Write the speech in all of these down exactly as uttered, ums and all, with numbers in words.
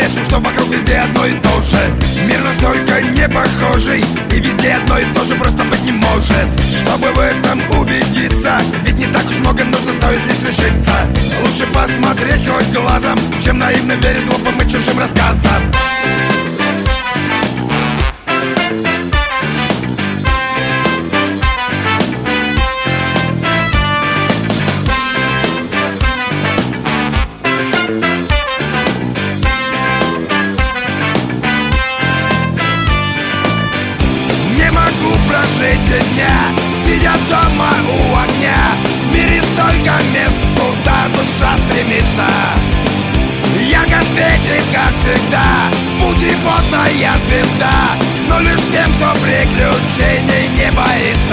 брешем, что вокруг везде одно и то же. Мир настолько не похожий, и везде одно и то же просто быть не может. Чтобы в этом убедиться, ведь не так уж много нужно, стоит лишь решиться. Лучше посмотреть хоть глазом, чем наивно верить глупым и чужим рассказам. Прожить дня, сидя дома у огня. В мире столько мест, куда душа стремится. Ярко светит, как всегда, путеводная звезда. Но лишь тем, кто приключений не боится.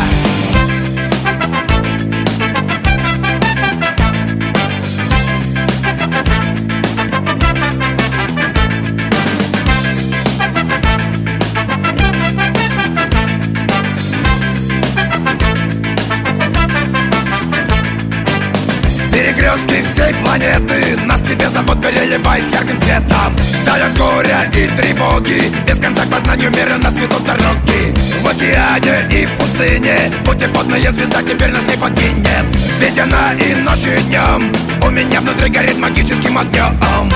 Перекрестки всей планеты нас к себе зовут, переливаясь ярким светом. Вдаль от горя и тревоги, без конца к познанию мира нас ведут дороги. В океане и в пустыне путеводная звезда теперь нас не покинет. Ведь она и ночью, и днем у меня внутри горит магическим огнем.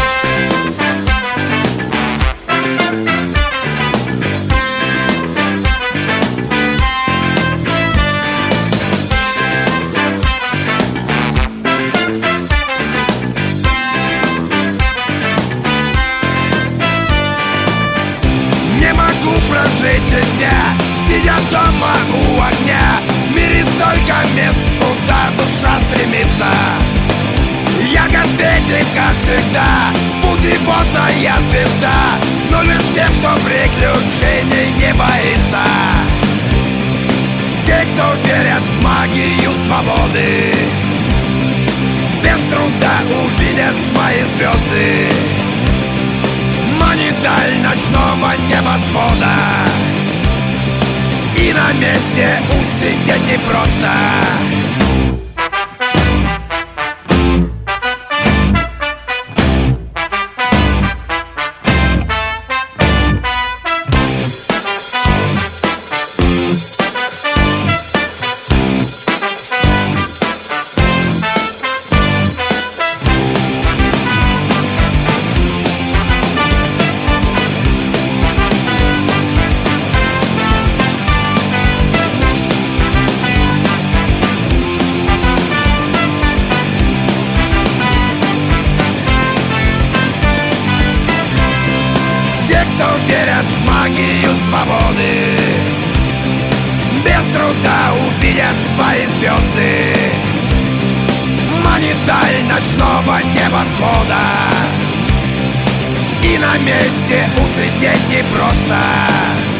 Прожить дня, сидя дома у огня. В мире столько мест, куда душа стремится. Ярко светит, как всегда, путеводная звезда. Но лишь тем, кто приключений не боится. Все, кто верят в магию свободы, без труда увидят свои звезды. Манит даль ночного небосвода, и на месте усидеть непросто. Все, кто верят в магию свободы, без труда увидят свои звезды. Манит даль ночного небосвода, и на месте усидеть непросто.